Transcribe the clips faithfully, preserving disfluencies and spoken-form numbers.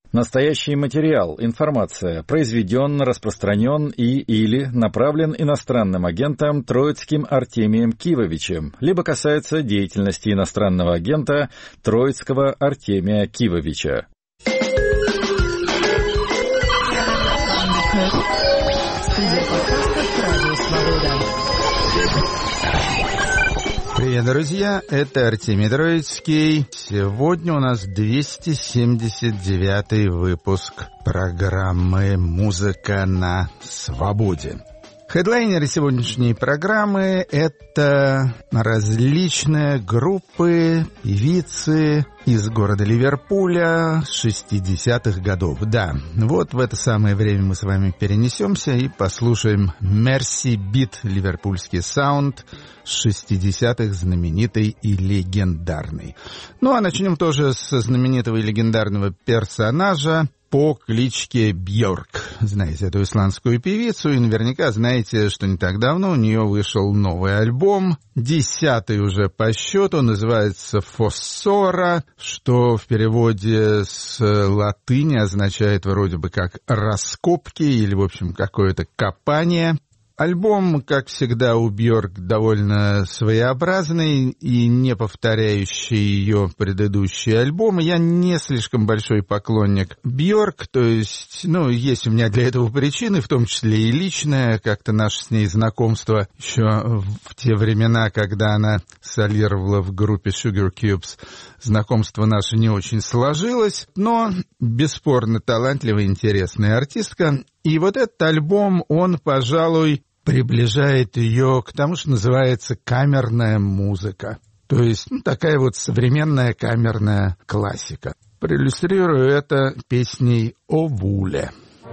Настоящий материал, информация произведен, распространен и или направлен иностранным агентом Троицким Артемием Кивовичем, либо касается деятельности иностранного агента Троицкого Артемия Кивовича. Привет, друзья, это Артемий Троицкий. Сегодня у нас двести семьдесят девятый выпуск программы «Музыка на свободе». Хедлайнеры сегодняшней программы — это различные группы, певицы из города Ливерпуля шестидесятых годов. Да, вот в это самое время мы с вами перенесемся и послушаем Мерси Бит, ливерпульский саунд шестидесятых, знаменитый и легендарный. Ну а начнем тоже со знаменитого и легендарного персонажа по кличке Бьорк. Знаете эту исландскую певицу, и наверняка знаете, что не так давно у нее вышел новый альбом, десятый уже по счету, называется «Фоссора», что в переводе с латыни означает вроде бы как «раскопки» или, в общем, какое-то копание. Альбом, как всегда, у Бьорк довольно своеобразный и не повторяющий ее предыдущие альбомы. Я не слишком большой поклонник Бьорк, то есть, ну, есть у меня для этого причины, в том числе и личная, как-то наше с ней знакомство еще в те времена, когда она солировала в группе Sugar Cubes, знакомство наше не очень сложилось, но бесспорно талантливая, интересная артистка. И вот этот альбом, он, пожалуй, приближает ее к тому, что называется камерная музыка. То есть, ну, такая вот современная камерная классика. Проиллюстрирую это песней «О Вуле».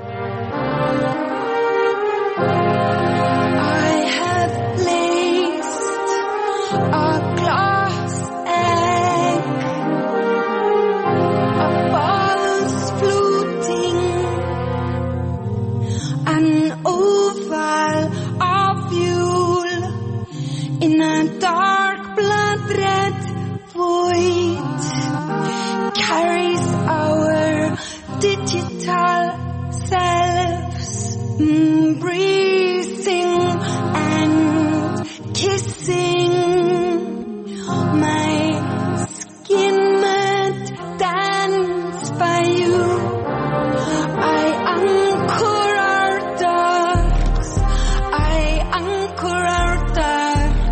In a dark blood red void carries our digital selves, embracing and kissing. My skin might dance by you. I anchor our darks. I anchor our darks.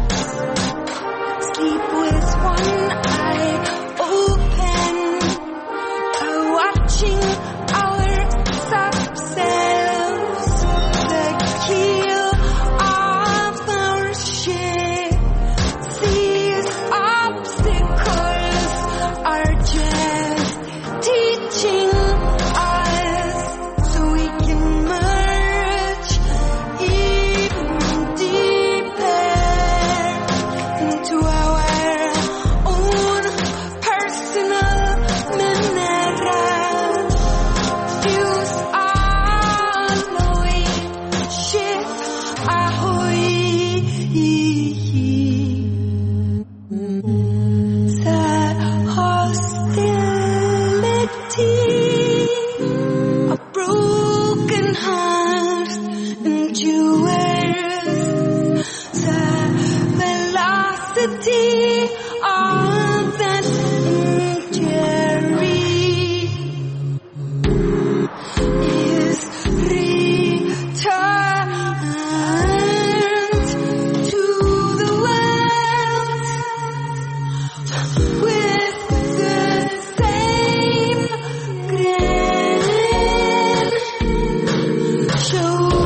One eye open, watching our subselves, the keel of our ship. These obstacles are just teaching us so we can merge even deeper into our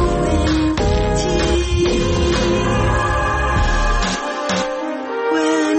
when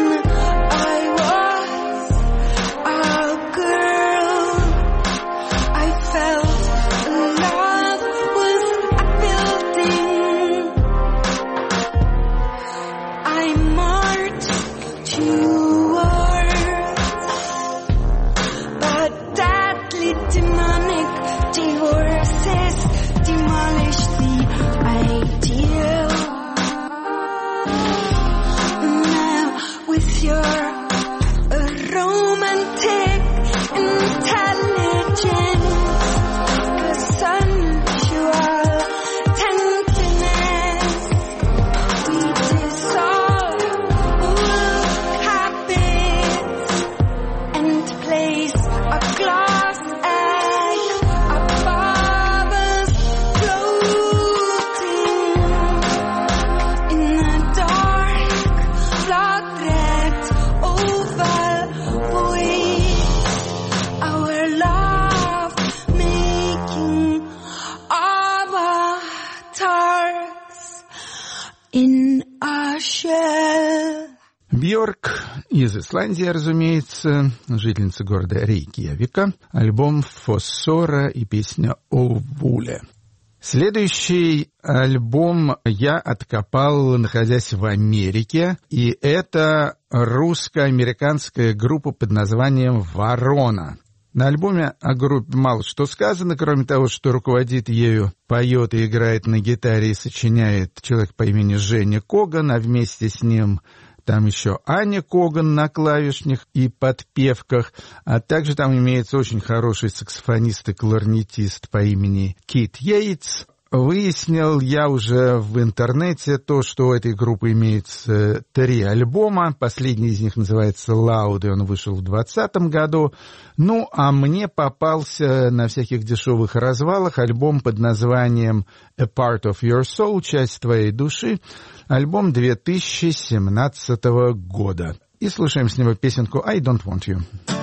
Бьорк из Исландии, разумеется, жительница города Рейкьявика, альбом «Фоссора» и песня «О Вуле». Следующий альбом я откопал, находясь в Америке, и это русско-американская группа под названием «Ворона». На альбоме о группе мало что сказано, кроме того, что руководит ею, поет и играет на гитаре и сочиняет человек по имени Женя Коган, а вместе с ним там еще Аня Коган на клавишных и подпевках, а также там имеется очень хороший саксофонист и кларнетист по имени Кит Йейтс. Выяснил я уже в интернете то, что у этой группы имеется три альбома. Последний из них называется «Loud», и он вышел в двадцатом году. Ну, а мне попался на всяких дешевых развалах альбом под названием «A Part of Your Soul», «Часть твоей души», альбом две тысячи семнадцатого года. И слушаем с него песенку «I Don't Want You».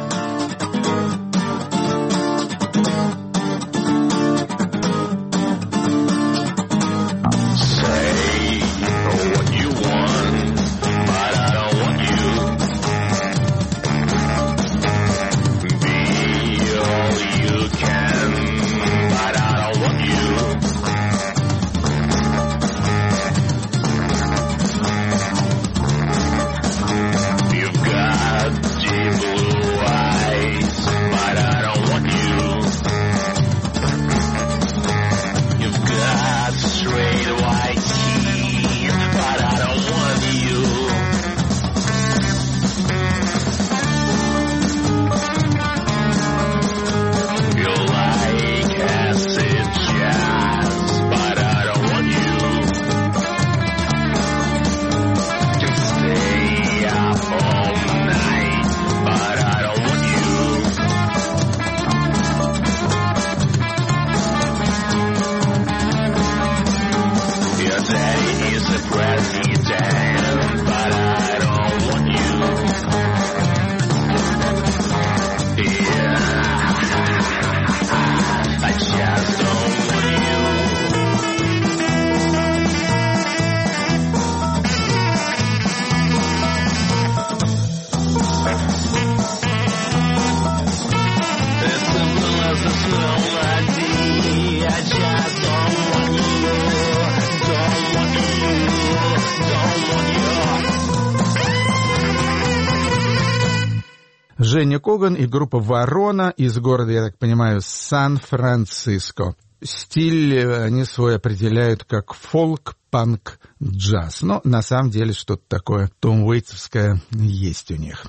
Женя Коган и группа «Ворона» из города, я так понимаю, Сан-Франциско. Стиль они свой определяют как фолк, панк, джаз. Но на самом деле что-то такое Том Уэйтсовское есть у них.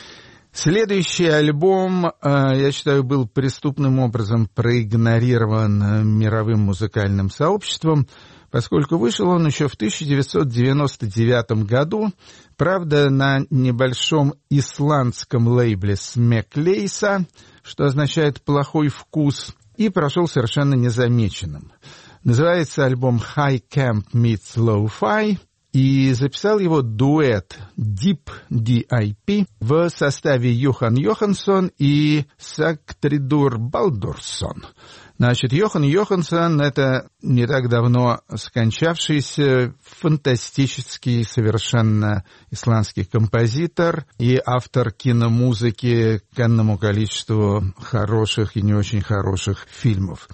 Следующий альбом, я считаю, был преступным образом проигнорирован мировым музыкальным сообществом, поскольку вышел он еще в тысяча девятьсот девяносто девятом году, правда, на небольшом исландском лейбле Смеклейса, что означает «плохой вкус», и прошел совершенно незамеченным. Называется альбом «High Camp Meets Lo-Fi», и записал его дуэт Deep ди ай пи в составе Йохан Йоханссон и Сагтридур Балдурсон. Значит, Йохан Йоханссон — это не так давно скончавшийся фантастический совершенно исландский композитор и автор киномузыки к энному количеству хороших и не очень хороших фильмов.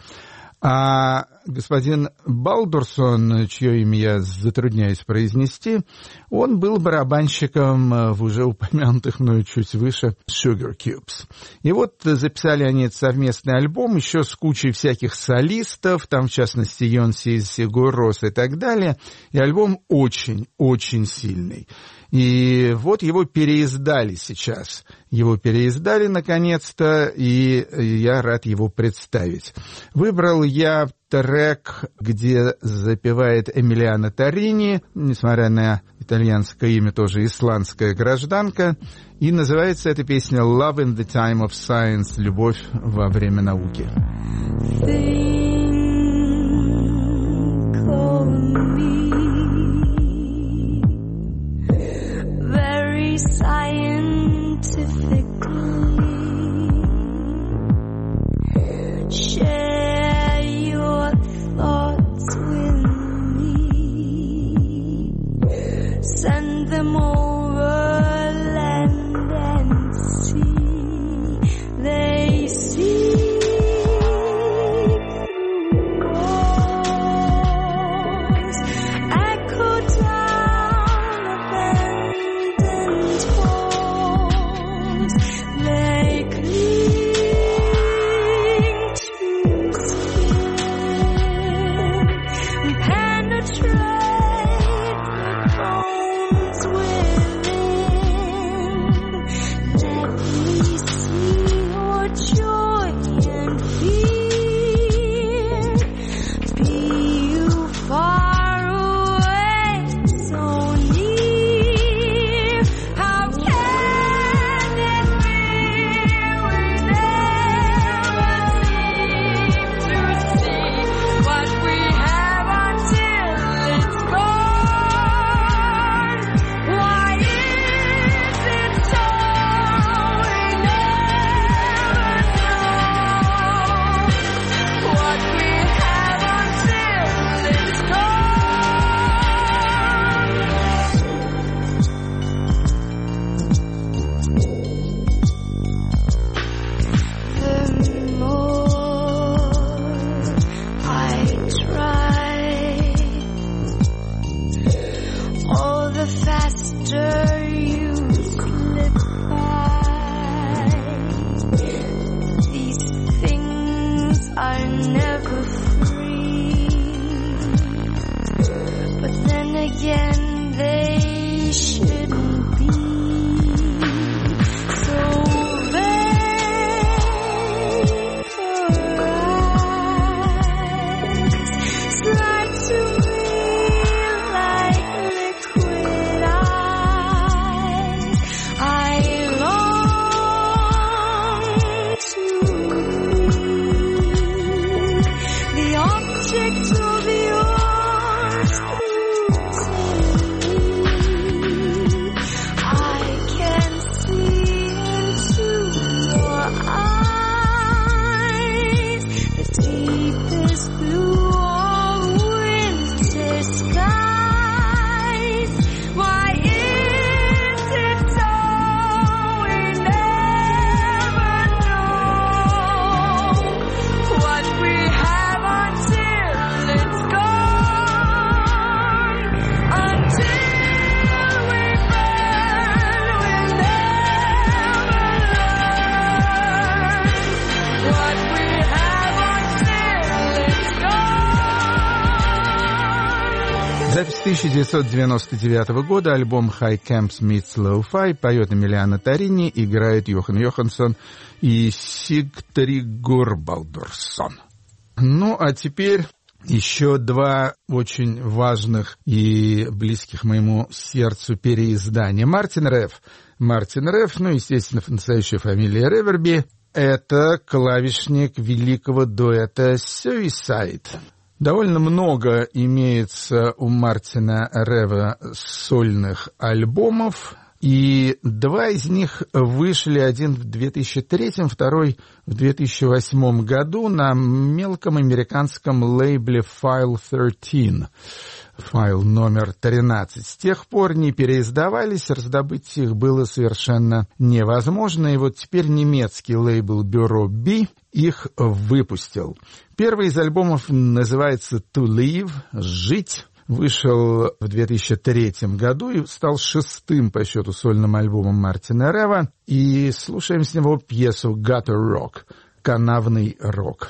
А господин Балдурсон, чье имя я затрудняюсь произнести, он был барабанщиком в уже упомянутых мною чуть выше Sugar Cubes. И вот записали они совместный альбом еще с кучей всяких солистов, там в частности Йонси Сигурос и так далее. И альбом очень-очень сильный. И вот его переиздали сейчас. Его переиздали наконец-то, и я рад его представить. Выбрал я трек, где запевает Эмилиано Торрини, несмотря на итальянское имя, тоже исландская гражданка, и называется эта песня «Love in the Time of Science» — «Любовь во время науки». Share your thoughts with me. Send them over Запись тысяча девятьсот девяносто девятого года, альбом «High Camps Meets Lo-Fi», поет Эмилиано Торини, играет Йохан Йоханссон и Сигтригур Балдурсон. Ну, а теперь еще два очень важных и близких моему сердцу переиздания. Мартин Реф. Мартин Реф, ну, естественно, настоящая фамилия Реверби, это клавишник великого дуэта Suicide. Довольно много имеется у Мартина Рева сольных альбомов, и два из них вышли, один в две тысячи третьем, второй в две тысячи восьмом году на мелком американском лейбле File тринадцать. Файл номер тринадцать. С тех пор не переиздавались, раздобыть их было совершенно невозможно, и вот теперь немецкий лейбл Bureau B их выпустил. Первый из альбомов называется «To Live» — «Жить». Вышел в две тысячи третьем году и стал шестым по счету сольным альбомом Мартина Рева. И слушаем с него пьесу «Gutter Rock» — «Канавный рок».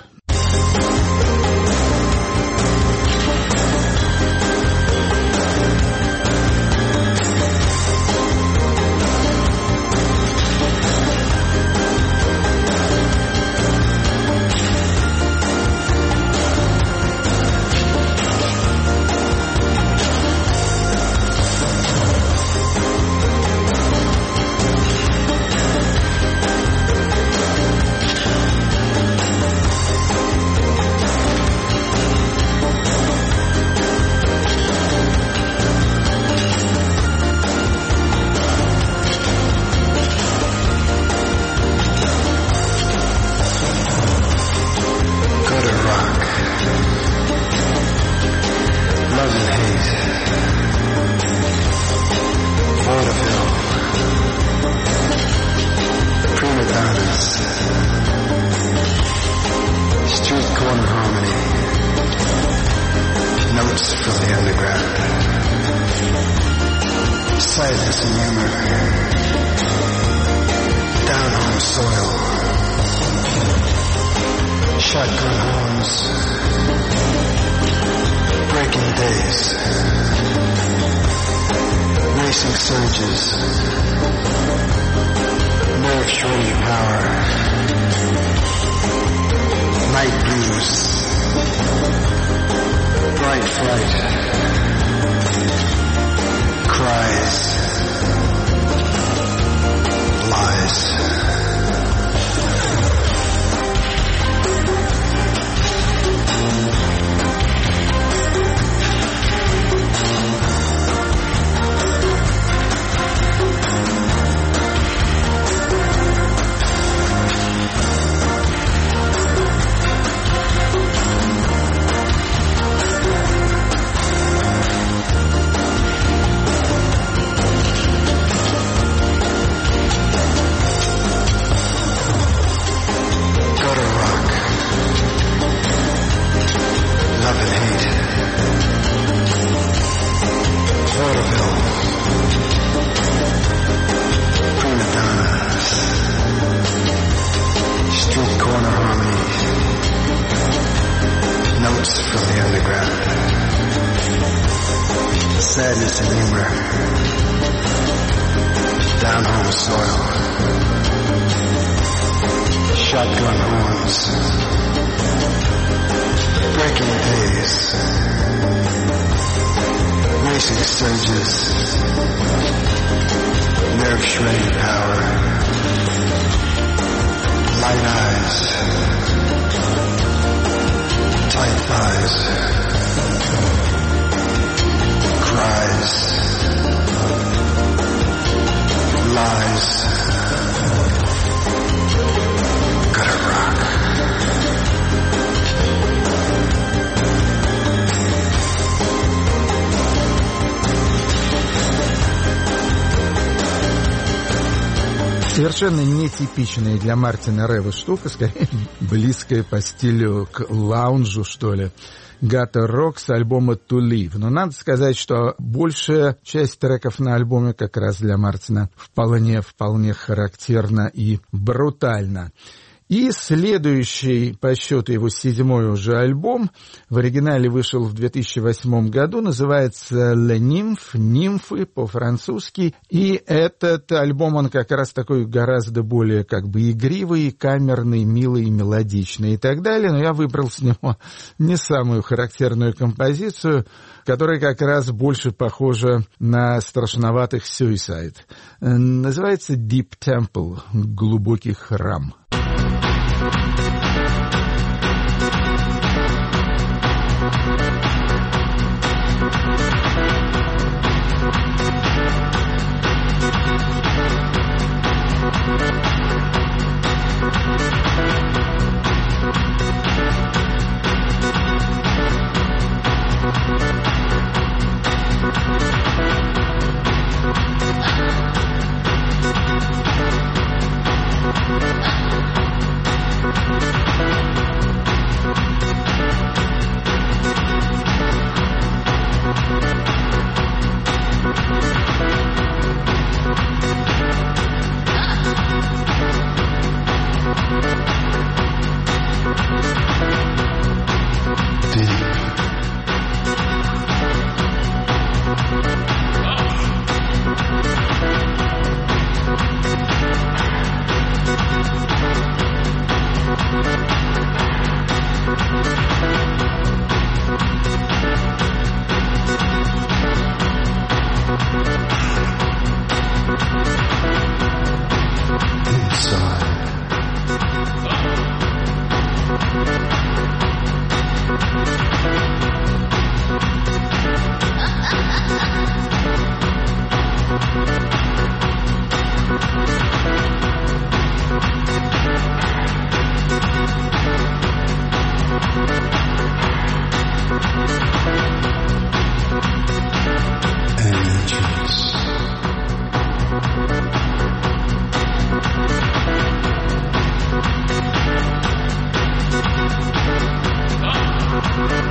Tight thighs. Совершенно нетипичная для Мартина Рева штука, скорее близкая по стилю к лаунжу, что ли. Gutter Rock с альбома To Live. Но надо сказать, что большая часть треков на альбоме как раз для Мартина вполне, вполне характерна и брутальна. И следующий по счету его седьмой уже альбом, в оригинале вышел в две тысячи восьмом году, называется «Le Nymphe», «Нимфы» по-французски. И этот альбом, он как раз такой гораздо более как бы игривый, камерный, милый, мелодичный и так далее. Но я выбрал с него не самую характерную композицию, которая как раз больше похожа на страшноватых Suicide. Называется «Deep Temple», «Глубокий храм». Oh!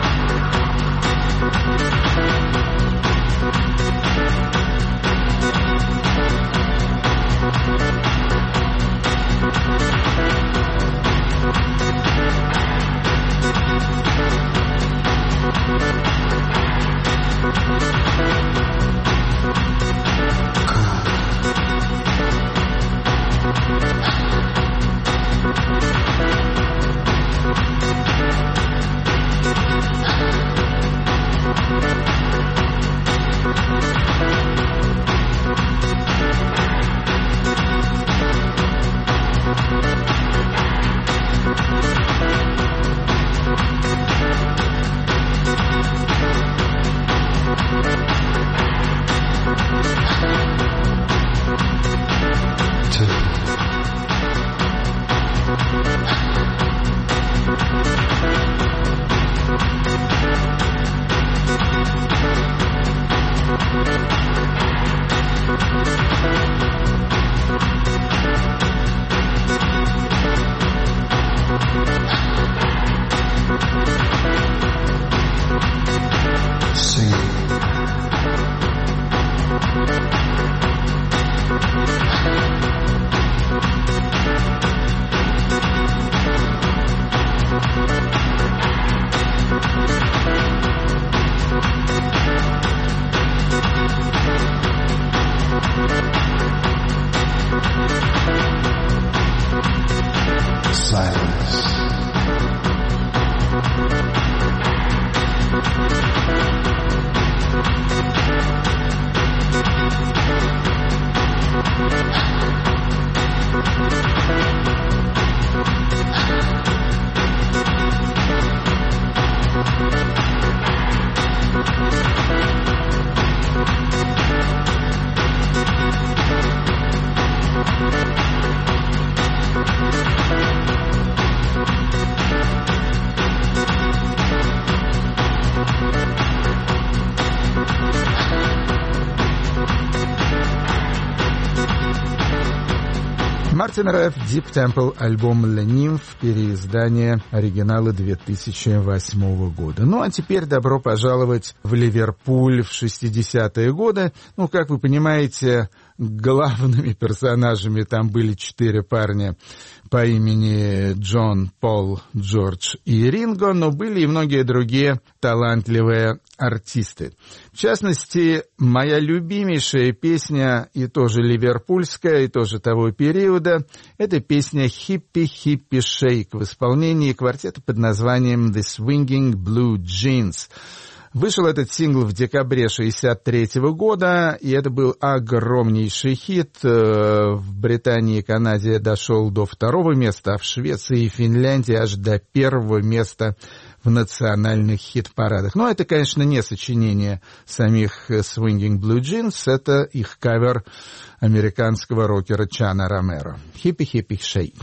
Мартин Рэф, Deep Temple, альбом «Le Nymph», переиздание оригинала две тысячи восьмого года. Ну, а теперь добро пожаловать в Ливерпуль в шестидесятые годы. Ну, как вы понимаете, главными персонажами там были четыре парня по имени Джон, Пол, Джордж и Ринго, но были и многие другие талантливые артисты. В частности, моя любимейшая песня, и тоже ливерпульская, и тоже того периода, это песня «Hippie Hippie Shake» в исполнении квартета под названием «The Swinging Blue Jeans». Вышел этот сингл в декабре шестьдесят третьего года, и это был огромнейший хит. В Британии и Канаде дошел до второго места, а в Швеции и Финляндии аж до первого места в национальных хит-парадах. Но это, конечно, не сочинение самих Swinging Blue Jeans, это их кавер американского рокера Чана Ромеро. «Hippie Hippie Shake».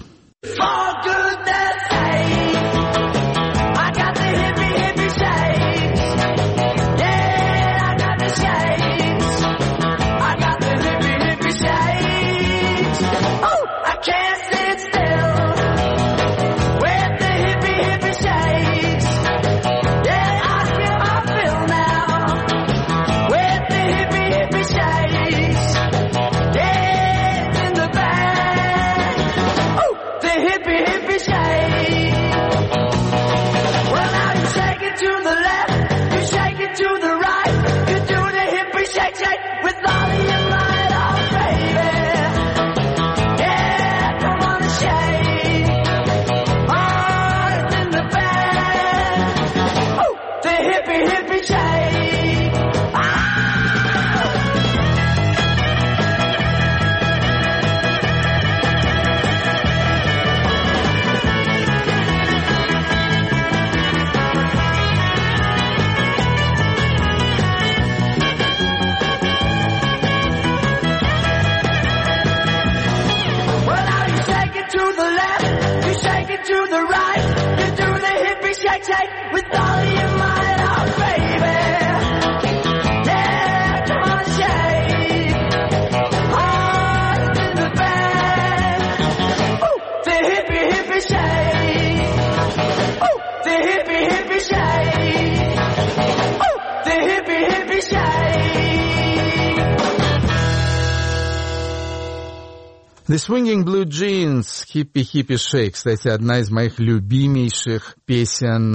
The Swinging Blue Jeans, Hippie Hippie Shake. Кстати, одна из моих любимейших песен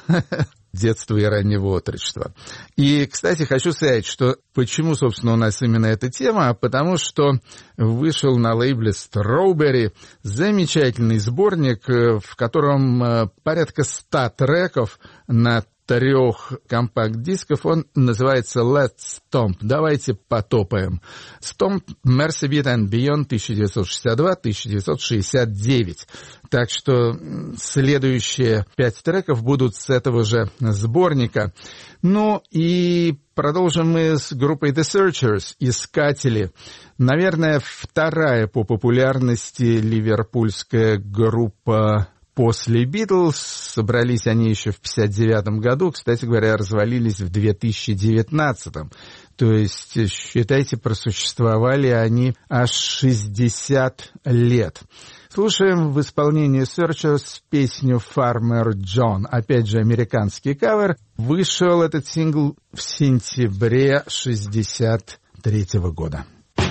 детства и раннего отрочества. И, кстати, хочу сказать, что почему, собственно, у нас именно эта тема, а потому что вышел на лейбле Strawberry замечательный сборник, в котором порядка ста треков на трех компакт-дисков. Он называется «Let's Stomp». Давайте потопаем. «Stomp», «Mercy Beat and Beyond» тысяча девятьсот шестьдесят два — тысяча девятьсот шестьдесят девять. Так что следующие пять треков будут с этого же сборника. Ну и продолжим мы с группой The Searchers, «Искатели». Наверное, вторая по популярности ливерпульская группа после «Битлз». Собрались они еще в пятьдесят девятом году, кстати говоря, развалились в две тысячи девятнадцатом. То есть, считайте, просуществовали они аж шестьдесят лет. Слушаем в исполнении Searchers песню «Farmer John». Опять же, американский кавер. Вышел этот сингл в сентябре шестьдесят третьего года.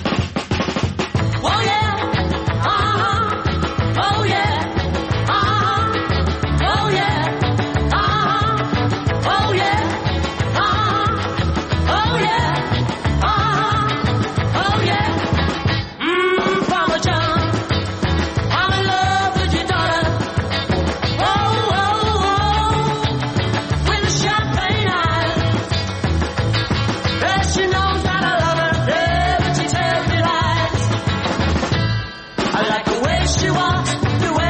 She knows that I love her, every she tells me lies. I like the way she walks, the way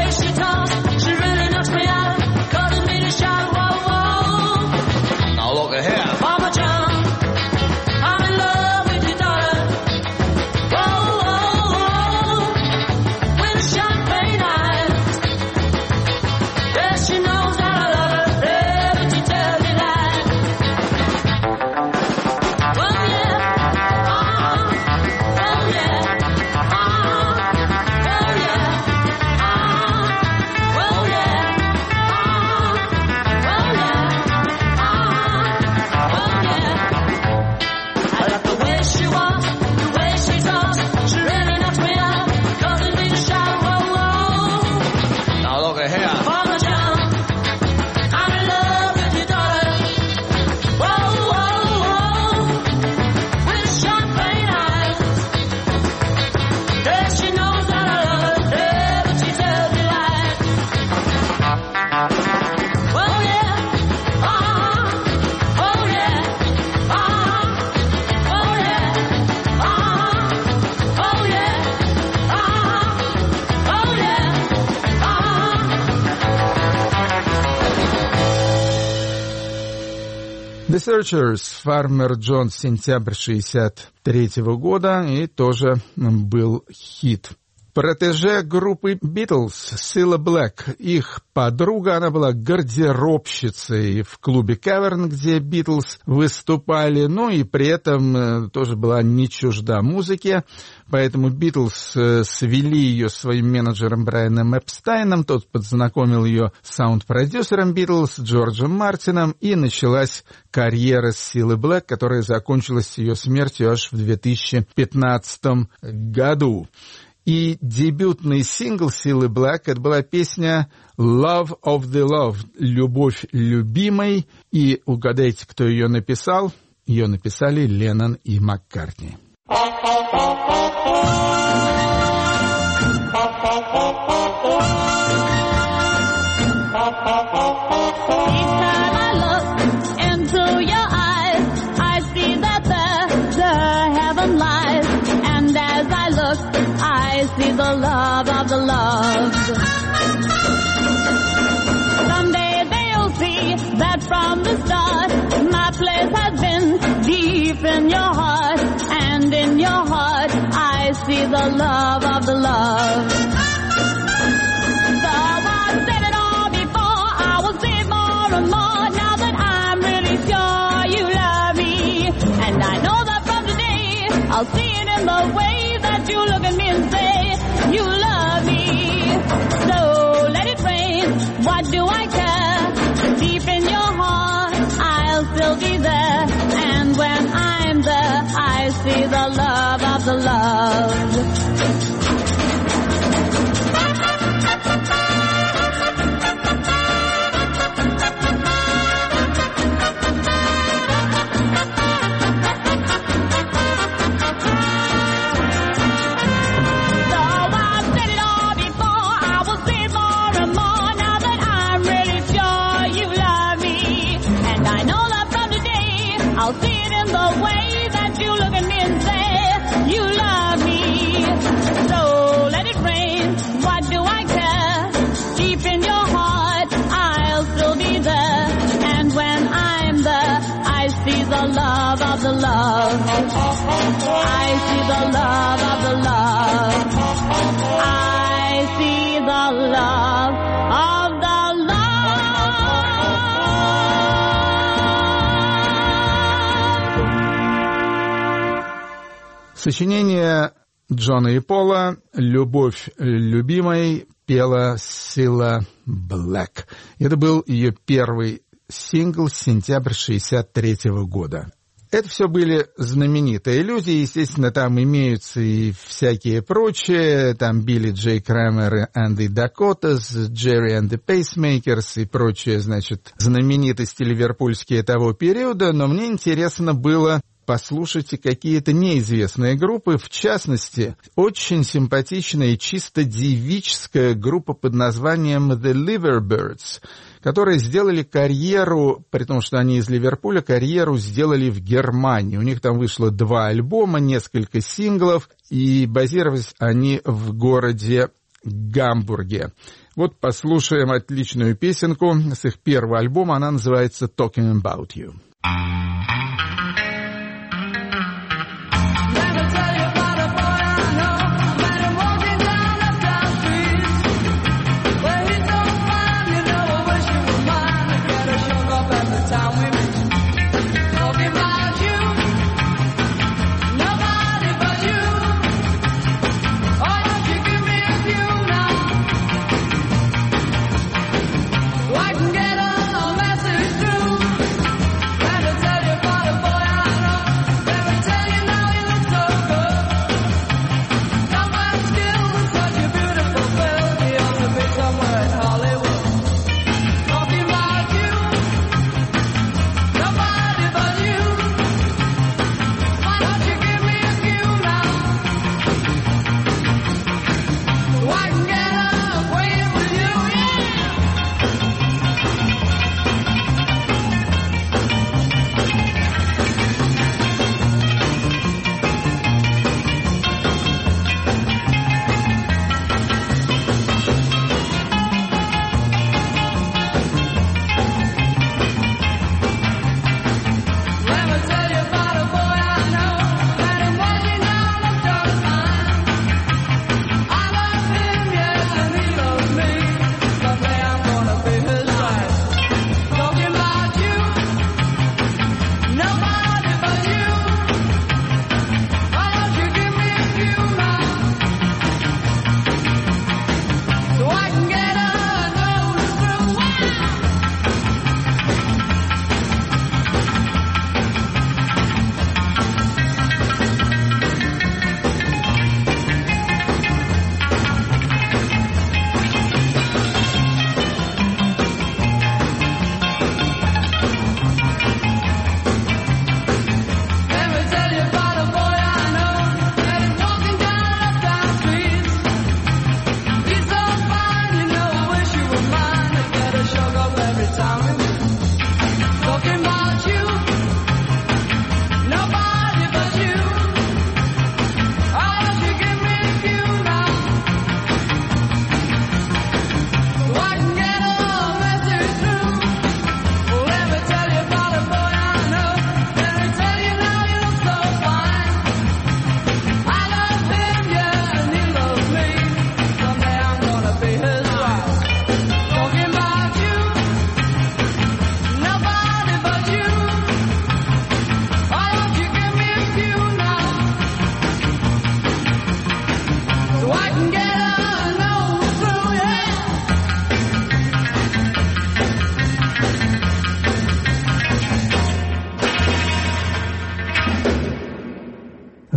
The Searchers, Farmer John, сентябрь шестьдесят третьего года, и тоже был хит. Протеже группы Beatles, Cilla Black, их подруга, она была гардеробщицей в клубе Cavern, где Beatles выступали, ну и при этом тоже была не чужда музыке, поэтому Beatles свели ее с своим менеджером Брайаном Эпстайном, тот подзнакомил ее с саунд-продюсером Beatles Джорджем Мартином, и началась карьера Cilla Black, которая закончилась ее смертью аж в две тысячи пятнадцатом году. И дебютный сингл Cilla Black — это была песня «Love of the Love» — «Любовь любимой». И угадайте, кто ее написал? Ее написали Леннон и Маккартни. I see the love of the loved. Someday they'll see that from the start my place has been deep in your heart, and in your heart I see the love of the loved. Though I've said it all before, I will say more and more now that I'm really sure you love me, and I know that from today I'll see it in the way that you look at me and say you love me. So let it rain, what do I care? Deep in your heart I'll still be there, and when I'm there I see the love of the loved. I'll see it in the way that you look at me and say you love me. So let it rain, what do I care? Deep in your heart I'll still be there, and when I'm there I see the love of the love. I see the love of the love. I see the love of the love. Сочинение Джона и Пола «Любовь любимой» пела Cilla Black. Это был ее первый сингл с сентября шестьдесят третьего года. Это все были знаменитые люди, естественно, там имеются и всякие прочие, там Билли Джей Крамер and the Dakotas, Jerry and the Pacemakers и прочие, значит, знаменитости ливерпульские того периода, но мне интересно было послушайте какие-то неизвестные группы, в частности, очень симпатичная и чисто девическая группа под названием The Liverbirds, которые сделали карьеру, при том, что они из Ливерпуля, карьеру сделали в Германии. У них там вышло два альбома, несколько синглов, и базировались они в городе Гамбурге. Вот послушаем отличную песенку с их первого альбома, она называется «Talking About You». I can get a message through, trying to tell you about a boy.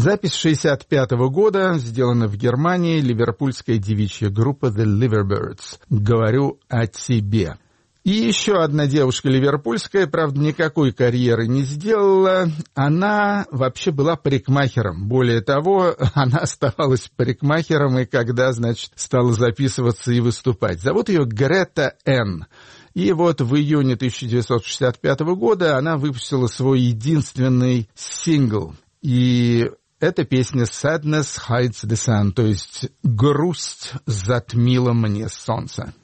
Запись шестьдесят пятого года, сделана в Германии, ливерпульская девичья группа The Liverbirds. «Говорю о тебе». И еще одна девушка ливерпульская, правда, никакой карьеры не сделала. Она вообще была парикмахером. Более того, она оставалась парикмахером, и когда, значит, стала записываться и выступать. Зовут ее Грета Энн. И вот в июне тысяча девятьсот шестьдесят пятого года она выпустила свой единственный сингл. И эта песня «Sadness hides the sun», то есть «Грусть затмила мне солнце».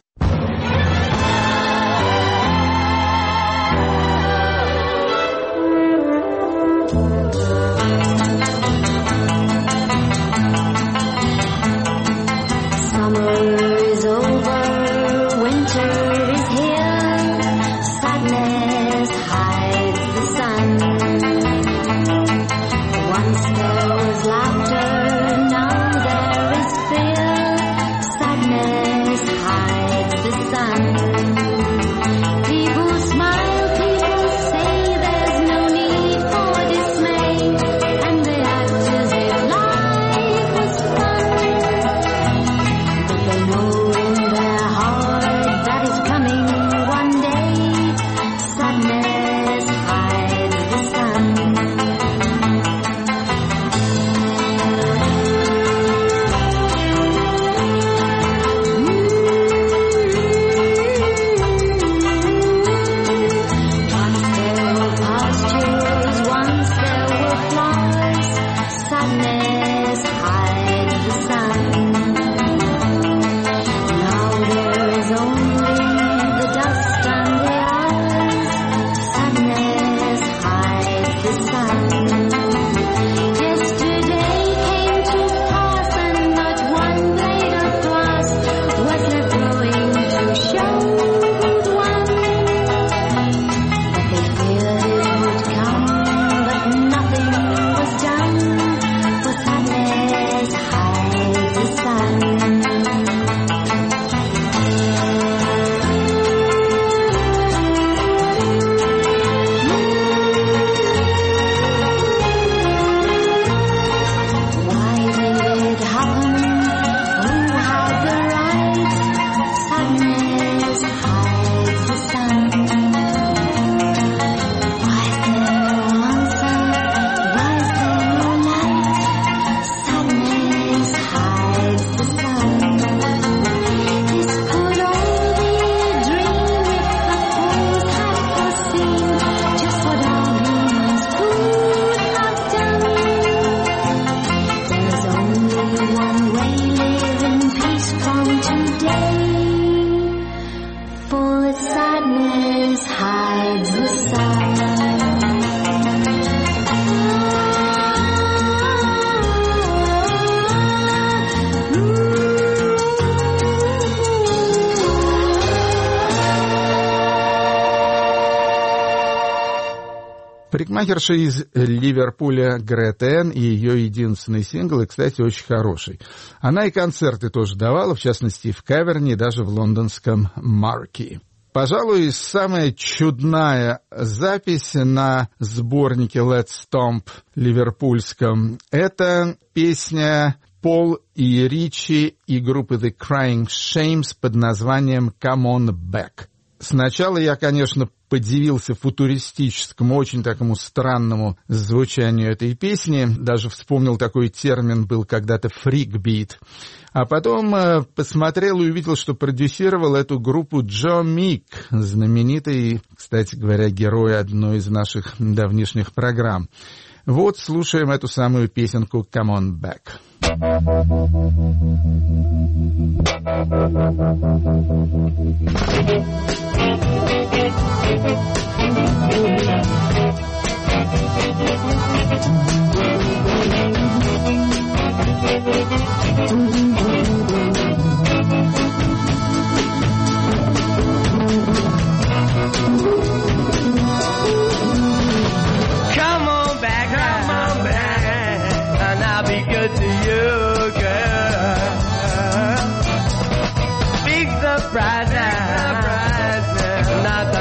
Парикмахерша из Ливерпуля Грета Энн и ее единственный сингл, и, кстати, очень хороший. Она и концерты тоже давала, в частности, в Каверне и даже в лондонском Марки. Пожалуй, самая чудная запись на сборнике Let's Stomp ливерпульском — это песня Пол и Ричи и группы The Crying Shames под названием «Come on Back». Сначала я, конечно, подивился футуристическому, очень такому странному звучанию этой песни. Даже вспомнил, такой термин был когда-то «фрикбит». А потом э, посмотрел и увидел, что продюсировал эту группу Джо Мик, знаменитый, кстати говоря, герой одной из наших давнишних программ. Вот слушаем эту самую песенку «Come on Back». Come on back, come on back, and I'll be good to you, girl. Big surprise now, not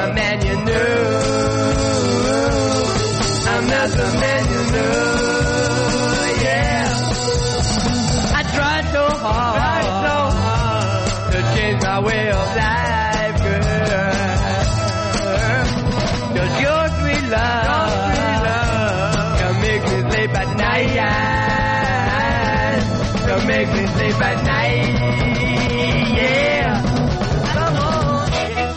to make me sleep at night. Yeah, come on.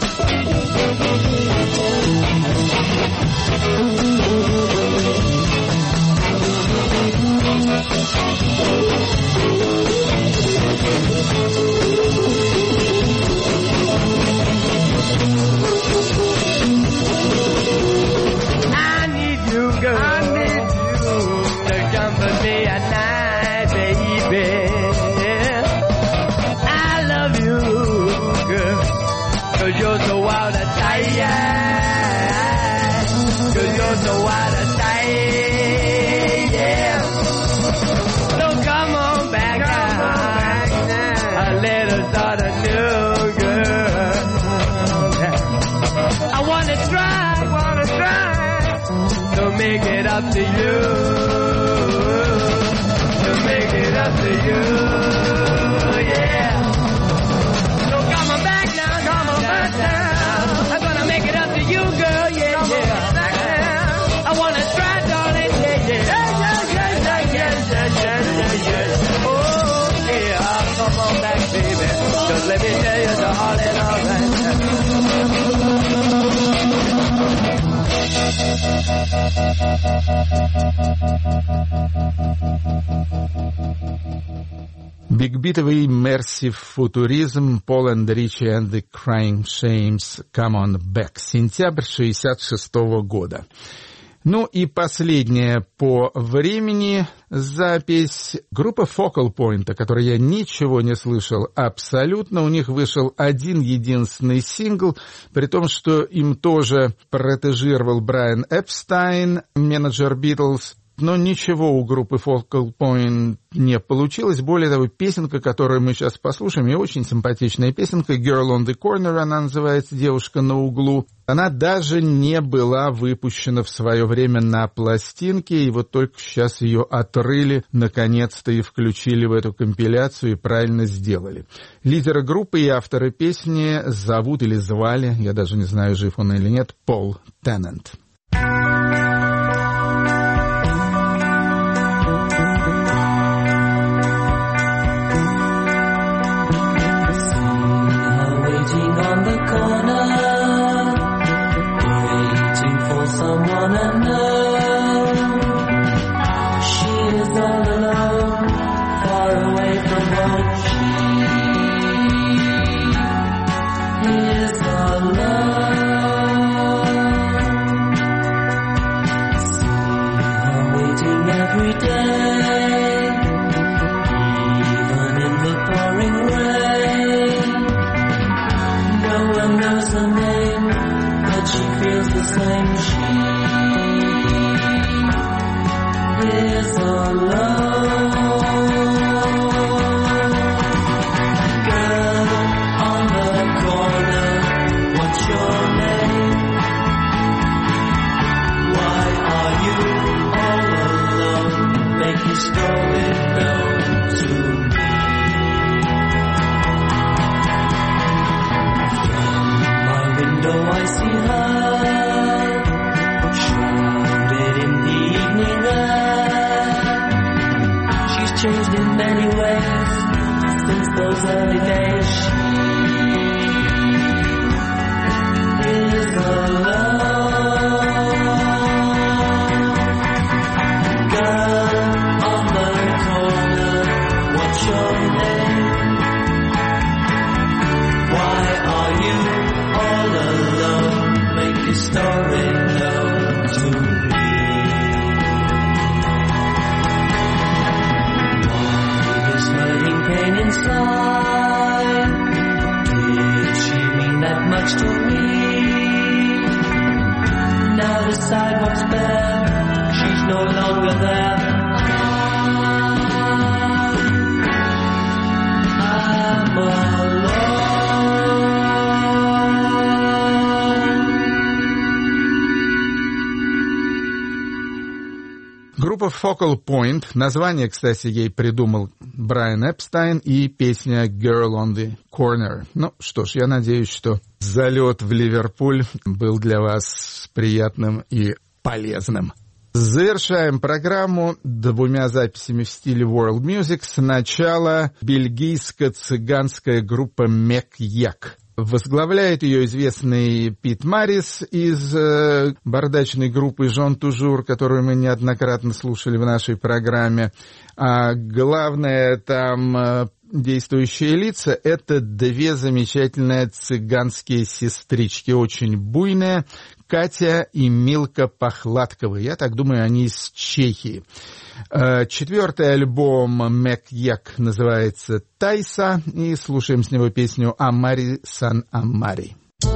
I need you, girl. I need you to company at night, baby. I love you, girl, 'cause you're so out of sight. 'Cause you're so out of sight, yeah. So come on back now, a little sort of new, girl. I wanna try, wanna try to make it up to you, to make it up to you, yeah. So come on back now, come on back now. I'm gonna make it up to you, girl, yeah, come yeah. On back now. I wanna try, darling, yeah, yeah. Yeah, yeah, yeah, yeah, yeah, yeah, yeah, yeah. Oh, yeah, come on back, baby. Just let me tell you, darling, all right. Бигбитовый Mercy Futurism, Paul and Richie and the Crying Shames, Come on Back, сентябрь шестьдесят шестого года. Ну и последняя по времени запись группы Focal Point, о которой я ничего не слышал абсолютно. У них вышел один единственный сингл, при том, что им тоже протежировал Брайан Эпстайн, менеджер Битлз. Но ничего у группы Focal Point не получилось. Более того, песенка, которую мы сейчас послушаем, и очень симпатичная песенка, Girl on the Corner, она называется, «Девушка на углу». Она даже не была выпущена в свое время на пластинке, и вот только сейчас ее отрыли, наконец-то, и включили в эту компиляцию, и правильно сделали. Лидера группы и автора песни зовут или звали, я даже не знаю, жив он или нет, Пол Теннант. Someone unknown. She is all alone, far away from home. She is alone. See her waiting every day, even in the pouring rain. No one knows her name, but she feels the same. She is alone. Girl on the corner, what's your name? Why are you all alone? Make your story known to me. From my window I see her, changed in many ways since those early days. She is alone. Girl on the corner, what's your name? Why are you all alone? Make your story known to me. Pain inside. Did she mean that much to me? Now the sidewalk's bare, she's no longer there. I'm alone. Группа Focal Point, название, кстати, ей придумал Брайан Эпстайн, и песня Girl on the Corner. Ну что ж, я надеюсь, что залет в Ливерпуль был для вас приятным и полезным. Завершаем программу двумя записями в стиле World Music. Сначала бельгийско-цыганская группа Мек-Як. Возглавляет ее известный Пит Марис из э, бардачной группы Жон Тужур, которую мы неоднократно слушали в нашей программе. А главное там э, действующие лица — это две замечательные цыганские сестрички, очень буйные, Катя и Милка Пахладковы. Я так думаю, они из Чехии. Четвертый альбом Мек-Як называется «Тайса», и слушаем с него песню «Амари Сан Амари».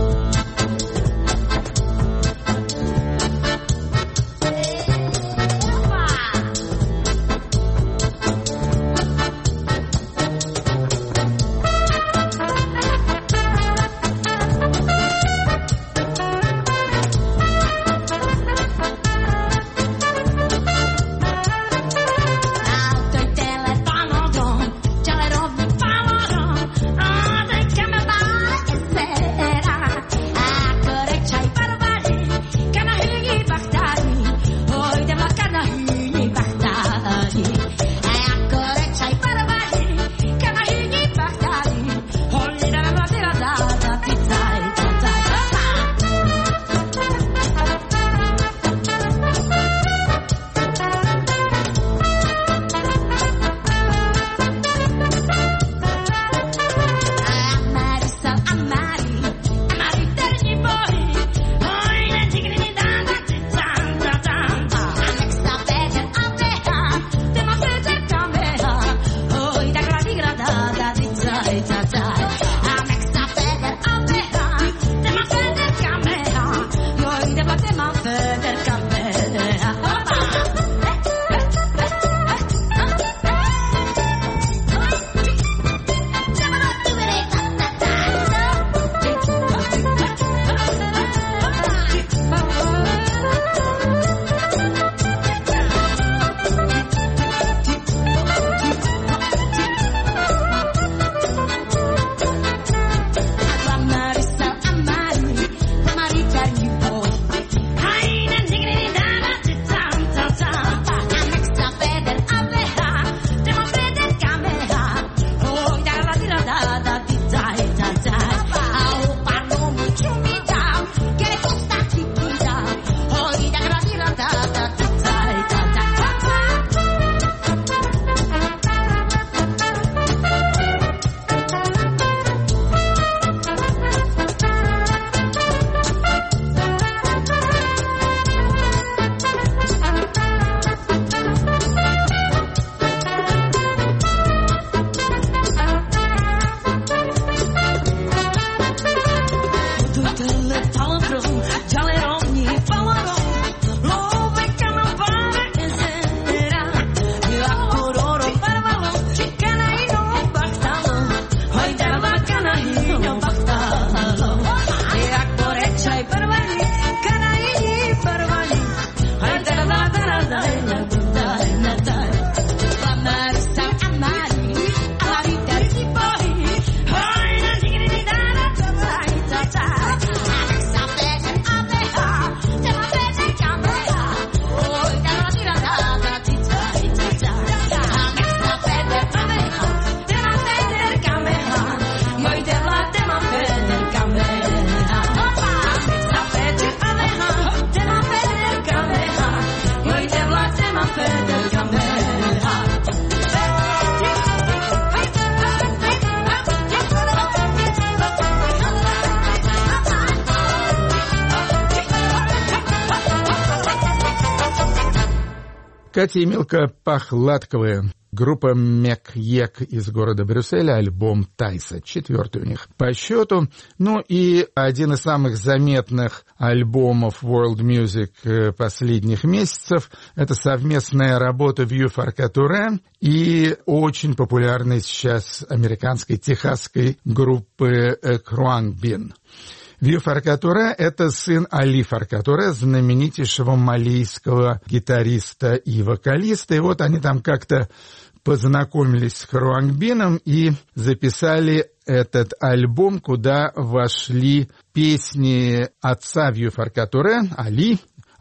Катя и Милка Пахладковые. Группа Мек-Як из города Брюсселя, альбом «Тайса», четвертый у них по счету. Ну и один из самых заметных альбомов World Music последних месяцев — это совместная работа Vieux Farka и очень популярной сейчас американской техасской группы Khruangbin. Vieux Farka — это сын Али Фарка Туре, знаменитейшего малийского гитариста и вокалиста. И вот они там как-то познакомились с Khruangbin и записали этот альбом, куда вошли песни отца Vieux Farka Туре, Али,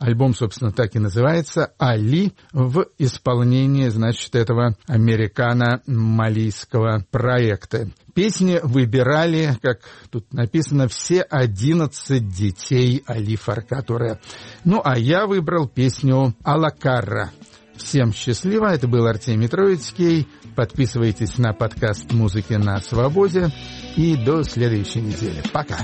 Альбом, собственно, так и называется «Али» в исполнении, значит, этого американо-малийского проекта. Песни выбирали, как тут написано, все одиннадцать детей Али Фаркатуре. Ну, а я выбрал песню «Алакарра». Всем счастливо, это был Артемий Троицкий. Подписывайтесь на подкаст «Музыки на свободе» и до следующей недели. Пока!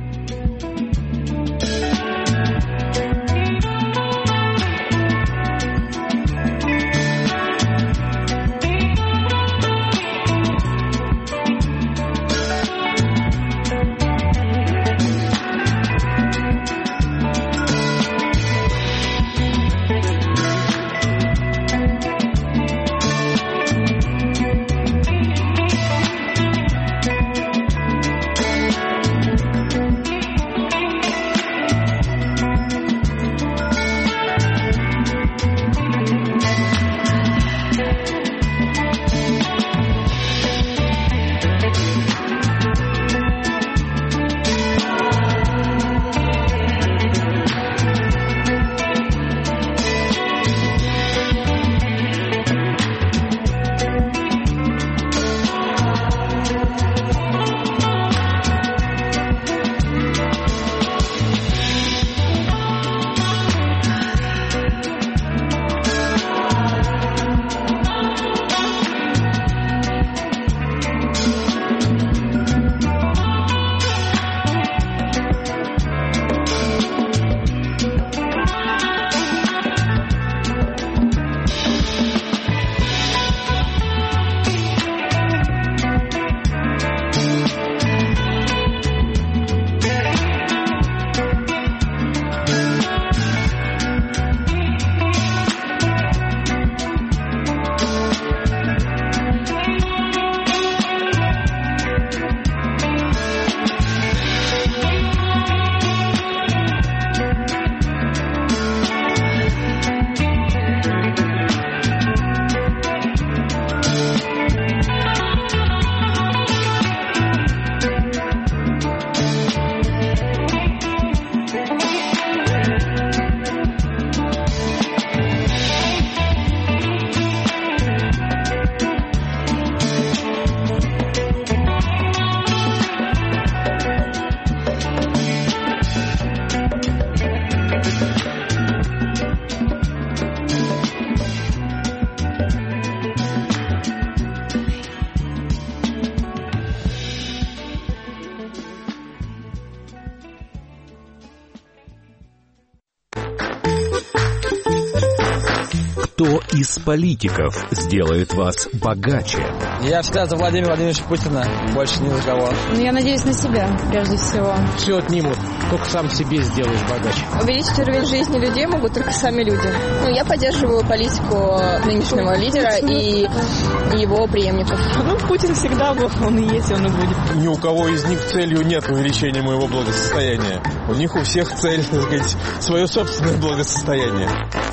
Кто из политиков сделает вас богаче? Я всегда за Владимира Владимировича Путина, больше ни за кого. Ну, я надеюсь на себя, прежде всего. Все отнимут, только сам себе сделаешь богаче. Увеличить уровень жизни людей могут только сами люди. Ну, я поддерживаю политику нынешнего лидера и его преемников. Ну, Путин всегда был, он и есть, он и будет. Ни у кого из них целью нет увеличения моего благосостояния. У них у всех цель, так сказать, свое собственное благосостояние.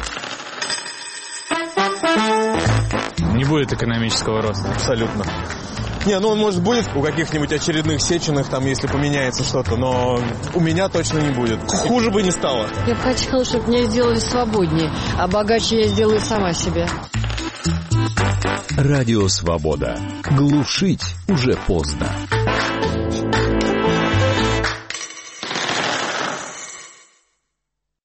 Не будет экономического роста. Абсолютно. Не, ну он, может, будет у каких-нибудь очередных Сеченых, там, если поменяется что-то, но у меня точно не будет. Хуже бы не стало. Я бы хотела, чтобы меня сделали свободнее, а богаче я сделаю сама себе. Радио «Свобода». Глушить уже поздно.